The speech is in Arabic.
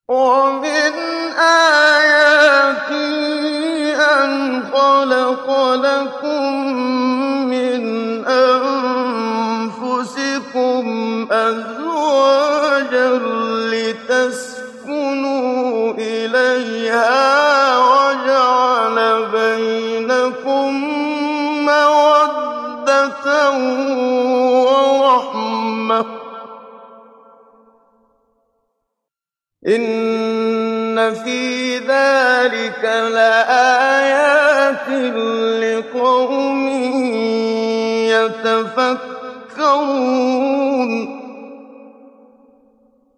وَمِنْ آيَاتِهِ أَنْ خَلَقَ لَكُم مِّنْ أَنفُسِكُمْ أَزْوَاجًا لِّتَسْكُنُوا إِلَيْهَا وَجَعَلَ بَيْنَكُم مَّوَدَّةً وَرَحْمَةً ۚ إِنَّ فِي ذَٰلِكَ لَآيَاتٍ لِّقَوْمٍ يَتَفَكَّرُونَ